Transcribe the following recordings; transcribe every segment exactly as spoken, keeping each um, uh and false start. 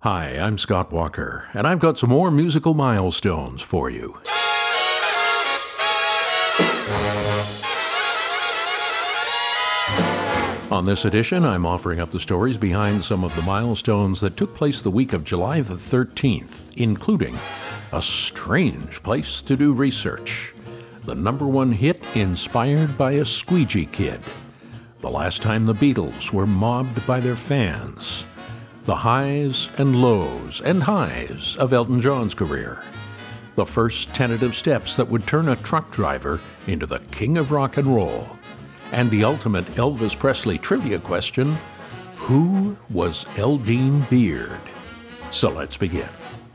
Hi, I'm Scott Walker, and I've got some more musical milestones for you. On this edition, I'm offering up the stories behind some of the milestones that took place the week of July the thirteenth, including a strange place to do research, the number one hit inspired by a squeegee kid, the last time the Beatles were mobbed by their fans, the highs and lows and highs of Elton John's career, the first tentative steps that would turn a truck driver into the king of rock and roll, and the ultimate Elvis Presley trivia question, who was Eldine Beard? So let's begin.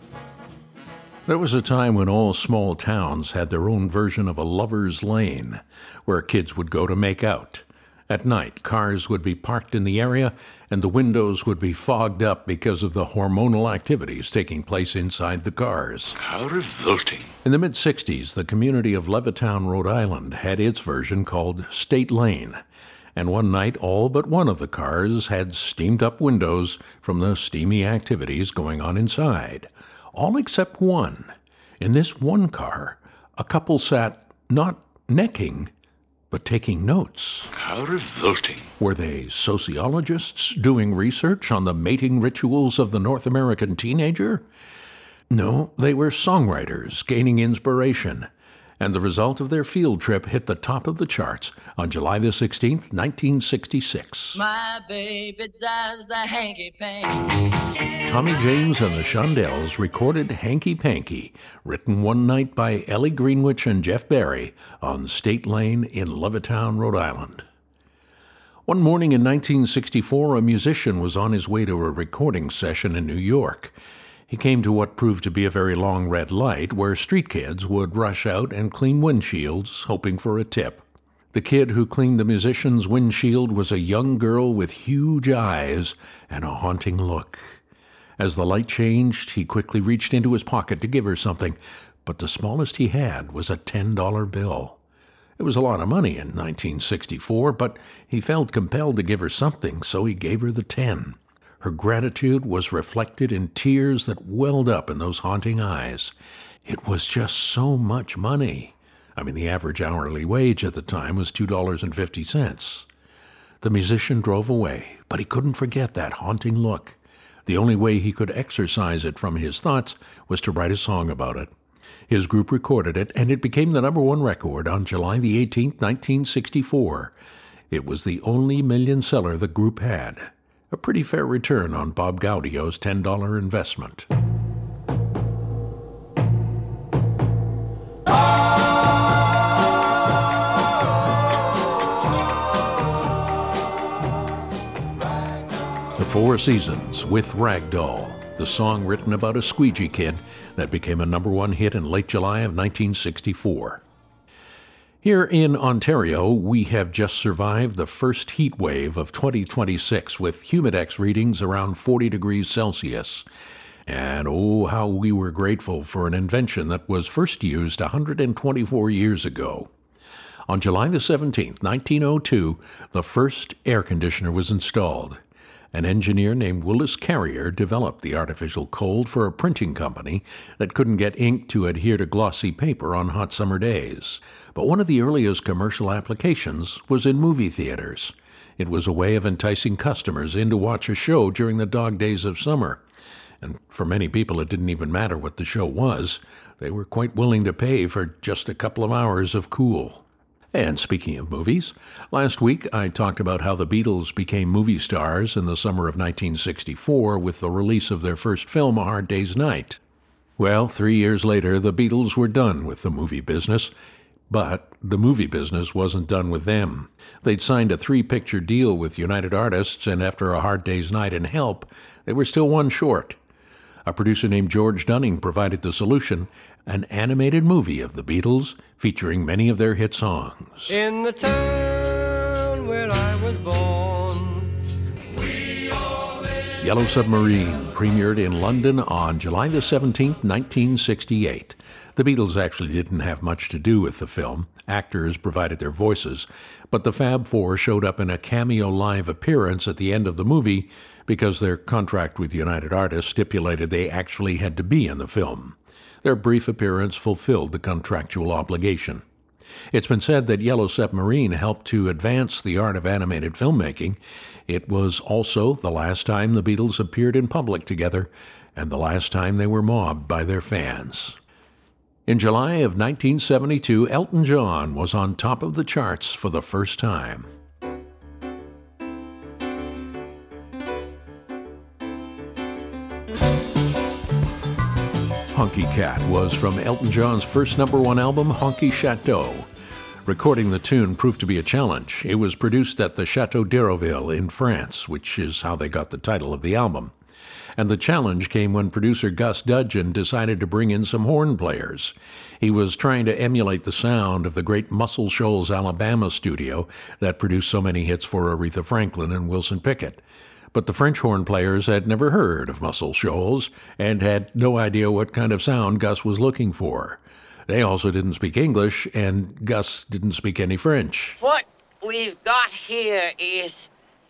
There was a time when all small towns had their own version of a lover's lane, where kids would go to make out. At night, cars would be parked in the area, and the windows would be fogged up because of the hormonal activities taking place inside the cars. How revolting. In the mid-sixties, the community of Levittown, Rhode Island, had its version called State Lane, and one night all but one of the cars had steamed-up windows from the steamy activities going on inside. All except one. In this one car, a couple sat not necking, but taking notes. How revolting. Were they sociologists doing research on the mating rituals of the North American teenager? No, they were songwriters gaining inspiration, and the result of their field trip hit the top of the charts on July the sixteenth, nineteen sixty-six. My baby does the hanky-panky. Tommy James and the Shondells recorded Hanky Panky, written one night by Ellie Greenwich and Jeff Barry on State Lane in Levittown, Rhode Island. One morning in nineteen sixty-four, a musician was on his way to a recording session in New York. He came to what proved to be a very long red light where street kids would rush out and clean windshields, hoping for a tip. The kid who cleaned the musician's windshield was a young girl with huge eyes and a haunting look. As the light changed, he quickly reached into his pocket to give her something, but the smallest he had was a ten dollar bill. It was a lot of money in nineteen sixty-four, but he felt compelled to give her something, so he gave her the ten. Her gratitude was reflected in tears that welled up in those haunting eyes. It was just so much money. I mean, the average hourly wage at the time was two dollars and fifty cents. The musician drove away, but he couldn't forget that haunting look. The only way he could exorcise it from his thoughts was to write a song about it. His group recorded it, and it became the number one record on July the eighteenth, nineteen sixty-four. It was the only million seller the group had. A pretty fair return on Bob Gaudio's ten dollar investment. The Four Seasons with Ragdoll, the song written about a squeegee kid that became a number one hit in late July of nineteen sixty-four. Here in Ontario, we have just survived the first heat wave of twenty twenty-six with humidex readings around forty degrees Celsius. And oh, how we were grateful for an invention that was first used one hundred twenty-four years ago. On July the seventeenth, nineteen oh two, the first air conditioner was installed. An engineer named Willis Carrier developed the artificial cold for a printing company that couldn't get ink to adhere to glossy paper on hot summer days. But one of the earliest commercial applications was in movie theaters. It was a way of enticing customers in to watch a show during the dog days of summer. And for many people, it didn't even matter what the show was. They were quite willing to pay for just a couple of hours of cool. And speaking of movies, last week I talked about how the Beatles became movie stars in the summer of nineteen sixty-four with the release of their first film, A Hard Day's Night. Well, three years later, the Beatles were done with the movie business, but the movie business wasn't done with them. They'd signed a three-picture deal with United Artists, and after A Hard Day's Night and Help, they were still one short. A producer named George Dunning provided the solution, an animated movie of the Beatles featuring many of their hit songs. In the town where I was born, we all live. Yellow Submarine premiered in London on July the seventeenth, nineteen sixty-eight. The Beatles actually didn't have much to do with the film. Actors provided their voices, but the Fab Four showed up in a cameo live appearance at the end of the movie because their contract with United Artists stipulated they actually had to be in the film. Their brief appearance fulfilled the contractual obligation. It's been said that Yellow Submarine helped to advance the art of animated filmmaking. It was also the last time the Beatles appeared in public together, and the last time they were mobbed by their fans. In July of nineteen seventy-two, Elton John was on top of the charts for the first time. Honky Cat was from Elton John's first number one album, Honky Chateau. Recording the tune proved to be a challenge. It was produced at the Chateau d'Hérouville in France, which is how they got the title of the album. And the challenge came when producer Gus Dudgeon decided to bring in some horn players. He was trying to emulate the sound of the great Muscle Shoals, Alabama studio that produced so many hits for Aretha Franklin and Wilson Pickett. But the French horn players had never heard of Muscle Shoals and had no idea what kind of sound Gus was looking for. They also didn't speak English, and Gus didn't speak any French. What we've got here is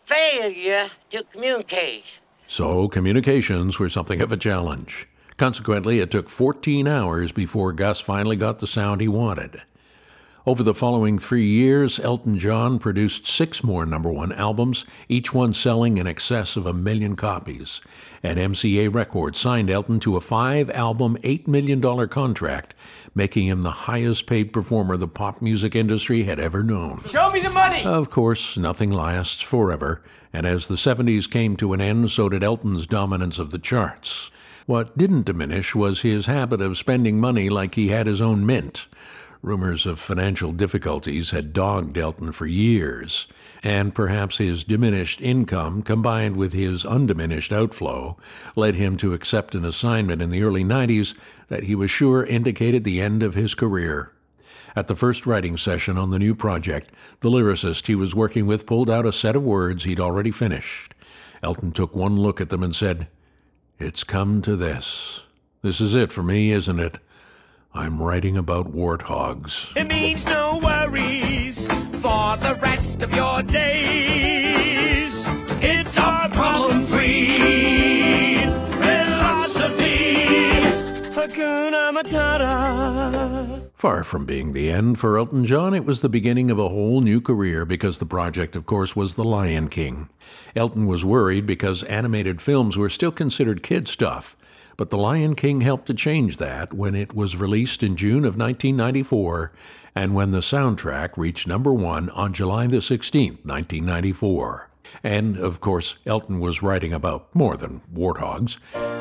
failure to communicate. So communications were something of a challenge. Consequently, it took fourteen hours before Gus finally got the sound he wanted. Over the following three years, Elton John produced six more number one albums, each one selling in excess of a million copies. And M C A Records signed Elton to a five-album, eight million dollars contract, making him the highest-paid performer the pop music industry had ever known. Show me the money! Of course, nothing lasts forever, and as the seventies came to an end, so did Elton's dominance of the charts. What didn't diminish was his habit of spending money like he had his own mint. Rumors of financial difficulties had dogged Elton for years, and perhaps his diminished income, combined with his undiminished outflow, led him to accept an assignment in the early nineties that he was sure indicated the end of his career. At the first writing session on the new project, the lyricist he was working with pulled out a set of words he'd already finished. Elton took one look at them and said, "It's come to this. This is it for me, isn't it? I'm writing about warthogs." It means no worries for the rest of your days. It's our problem-free philosophy. Hakuna Matata. Far from being the end for Elton John, it was the beginning of a whole new career because the project, of course, was The Lion King. Elton was worried because animated films were still considered kid stuff. But The Lion King helped to change that when it was released in June of nineteen ninety-four, and when the soundtrack reached number one on July the sixteenth, nineteen ninety-four. And, of course, Elton was writing about more than warthogs.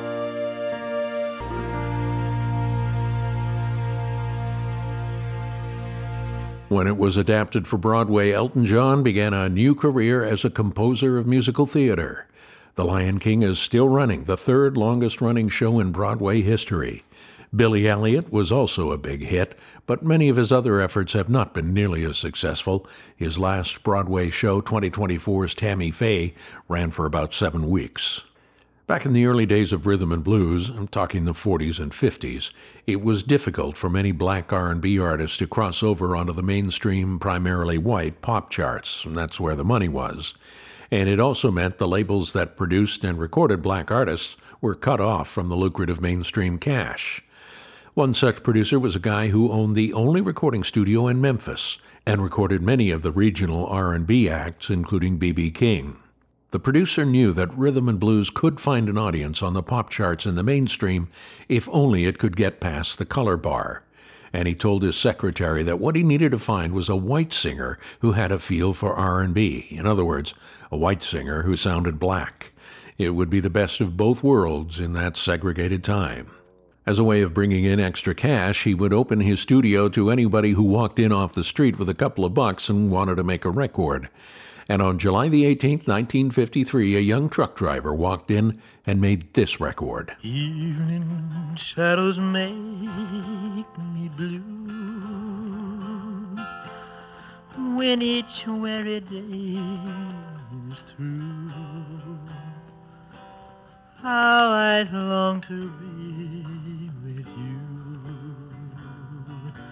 When it was adapted for Broadway, Elton John began a new career as a composer of musical theater. The Lion King is still running, the third longest-running show in Broadway history. Billy Elliot was also a big hit, but many of his other efforts have not been nearly as successful. His last Broadway show, twenty twenty-four's Tammy Faye, ran for about seven weeks. Back in the early days of rhythm and blues, I'm talking the forties and fifties, it was difficult for many black R and B artists to cross over onto the mainstream, primarily white, pop charts, and that's where the money was. And it also meant the labels that produced and recorded black artists were cut off from the lucrative mainstream cash. One such producer was a guy who owned the only recording studio in Memphis and recorded many of the regional R and B acts, including B B King. The producer knew that rhythm and blues could find an audience on the pop charts in the mainstream if only it could get past the color bar. And he told his secretary that what he needed to find was a white singer who had a feel for R and B. In other words, a white singer who sounded black. It would be the best of both worlds in that segregated time. As a way of bringing in extra cash, he would open his studio to anybody who walked in off the street with a couple of bucks and wanted to make a record. And on July the eighteenth, nineteen fifty-three, a young truck driver walked in and made this record. Evening shadows make me blue when each weary day is through. How I long to be with you,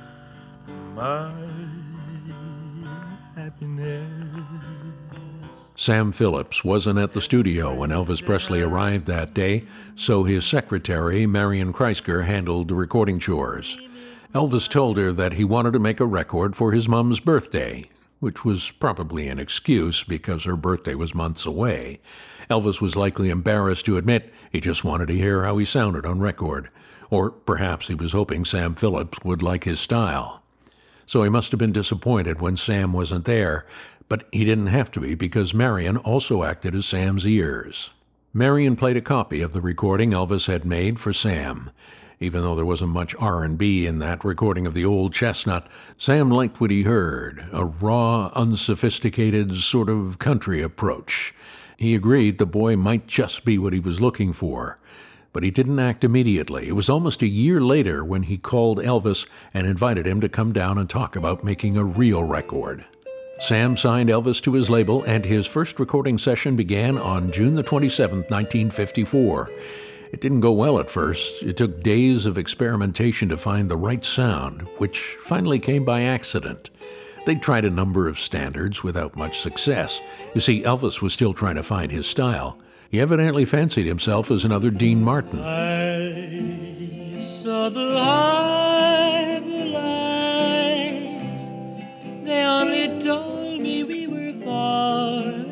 my happiness. Sam Phillips wasn't at the studio when Elvis Presley arrived that day, so his secretary, Marion Kreisker, handled the recording chores. Elvis told her that he wanted to make a record for his mom's birthday, which was probably an excuse because her birthday was months away. Elvis was likely embarrassed to admit he just wanted to hear how he sounded on record, or perhaps he was hoping Sam Phillips would like his style. So he must have been disappointed when Sam wasn't there, but he didn't have to be because Marion also acted as Sam's ears. Marion played a copy of the recording Elvis had made for Sam. Even though there wasn't much R and B in that recording of the old chestnut, Sam liked what he heard, a raw, unsophisticated sort of country approach. He agreed the boy might just be what he was looking for, but he didn't act immediately. It was almost a year later when he called Elvis and invited him to come down and talk about making a real record. Sam signed Elvis to his label, and his first recording session began on June the twenty-seventh, nineteen fifty-four. It didn't go well at first. It took days of experimentation to find the right sound, which finally came by accident. They tried a number of standards without much success. You see, Elvis was still trying to find his style. He evidently fancied himself as another Dean Martin. I saw the harbor lights. They only told me we were parting.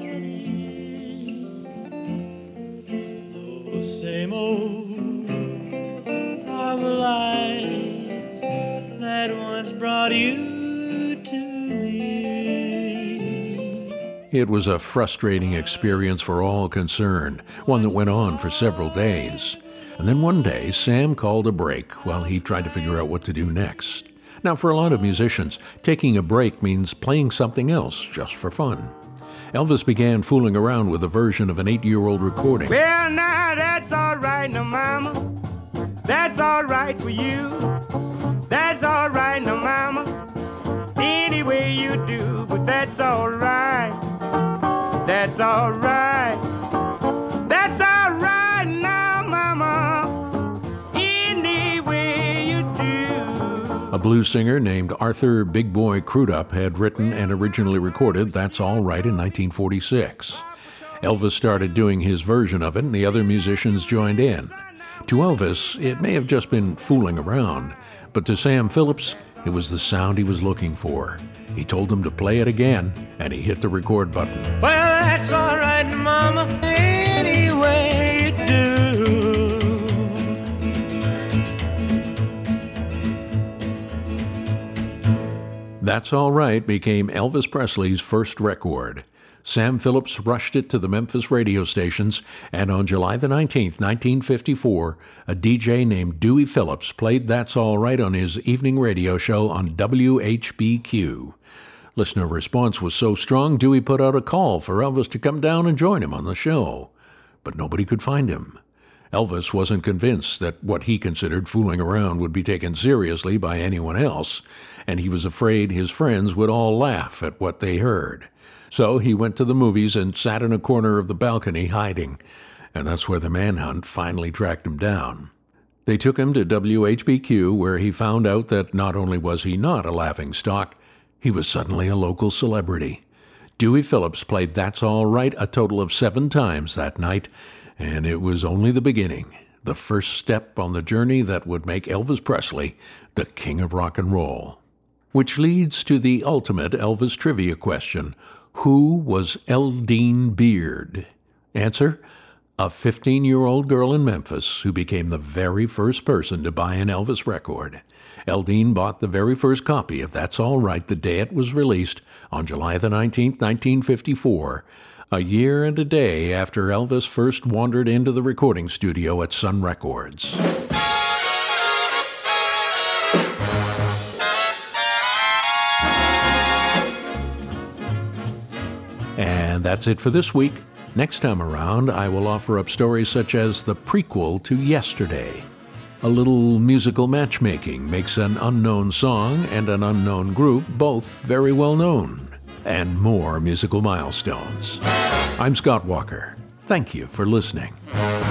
Those same old harbor lights that once brought you to me. It was a frustrating experience for all concerned, one that went on for several days. And then one day, Sam called a break while he tried to figure out what to do next. Now, for a lot of musicians, taking a break means playing something else just for fun. Elvis began fooling around with a version of an eight-year-old recording. Well, now that's all right, now, mama. That's all right for you. That's all right, now, mama. Any way you do, but that's all right. That's all right. That's all right now, mama. Any way you do. A blues singer named Arthur Big Boy Crudup had written and originally recorded That's All Right in nineteen forty-six. Elvis started doing his version of it, and the other musicians joined in. To Elvis, it may have just been fooling around, but to Sam Phillips, it was the sound he was looking for. He told him to play it again, and he hit the record button. Well, that's all right, mama, any way you do. That's All Right became Elvis Presley's first record. Sam Phillips rushed it to the Memphis radio stations, and on July the nineteenth, nineteen fifty-four, a D J named Dewey Phillips played That's All Right on his evening radio show on W H B Q. Listener response was so strong, Dewey put out a call for Elvis to come down and join him on the show. But nobody could find him. Elvis wasn't convinced that what he considered fooling around would be taken seriously by anyone else, and he was afraid his friends would all laugh at what they heard. So he went to the movies and sat in a corner of the balcony hiding, and that's where the manhunt finally tracked him down. They took him to W H B Q, where he found out that not only was he not a laughingstock, he was suddenly a local celebrity. Dewey Phillips played That's All Right a total of seven times that night, and it was only the beginning, the first step on the journey that would make Elvis Presley the king of rock and roll. Which leads to the ultimate Elvis trivia question. Who was Eldine Beard? Answer, a fifteen-year-old girl in Memphis who became the very first person to buy an Elvis record. Eldine bought the very first copy of That's All Right the day it was released on July the nineteenth, nineteen fifty-four, a year and a day after Elvis first wandered into the recording studio at Sun Records. And that's it for this week. Next time around, I will offer up stories such as the prequel to Yesterday. A little musical matchmaking makes an unknown song and an unknown group both very well known. And more musical milestones. I'm Scott Walker. Thank you for listening.